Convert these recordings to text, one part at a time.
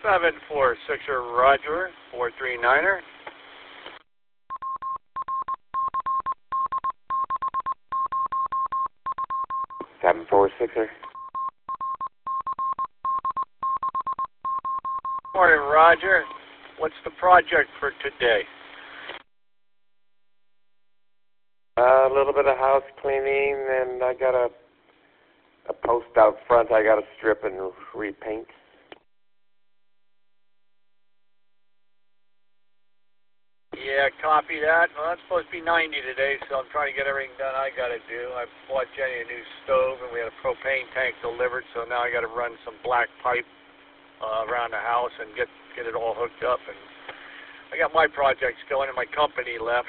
746er, Roger, 439er. Seven four sixer. Morning, Roger. What's the project for today? A little bit of house cleaning, and I got a post out front I got to strip and repaint. Yeah, copy that. Well, it's supposed to be 90 today, so I'm trying to get everything done I got to do. I bought Jenny a new stove, and we had a propane tank delivered, so now I got to run some black pipe around the house and get it all hooked up. And I got my projects going, and my company left.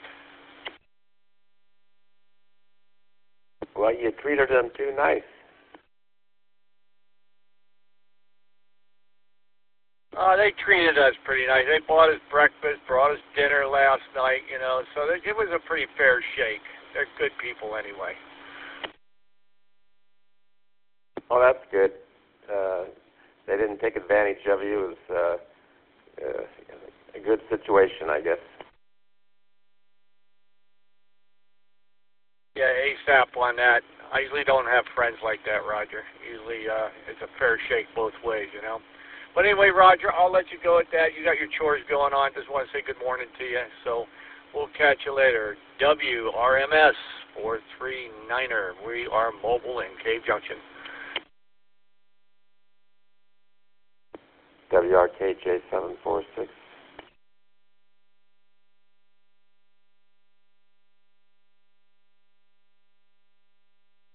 Well, you treated them too nice. They treated us pretty nice. They bought us breakfast, brought us dinner last night, you know, so it was a pretty fair shake. They're good people anyway. Oh, that's good. They didn't take advantage of you. It was a good situation, I guess. Yeah, ASAP on that. I usually don't have friends like that, Roger. Usually it's a fair shake both ways, you know. But anyway, Roger, I'll let you go at that. You got your chores going on. Just want to say good morning to you. So we'll catch you later. WRMS 439er. We are mobile in Cave Junction. WRKJ 746.